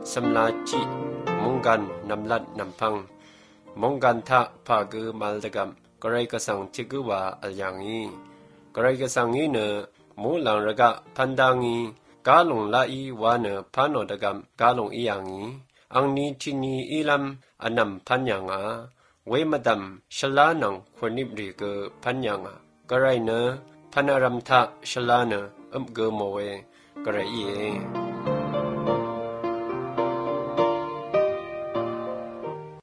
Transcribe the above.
สำลาจิมงกันนำลัดนำพังมงกันทะพากือมัลตะกัมกระไรกสังทิกุวาอัลยังอีกระไรกสังอีเนมูลังระกะพันดังอีกาลงลาอีวาเนพานอตะกัมกาลงอียังอีอังนีทินีอีลัมอนัมพันยังอาเวมดัมชลานังควนิบรีเกพันยังอากระไรเนพันอารัมทะชลาเนเกโมเวกระไรเย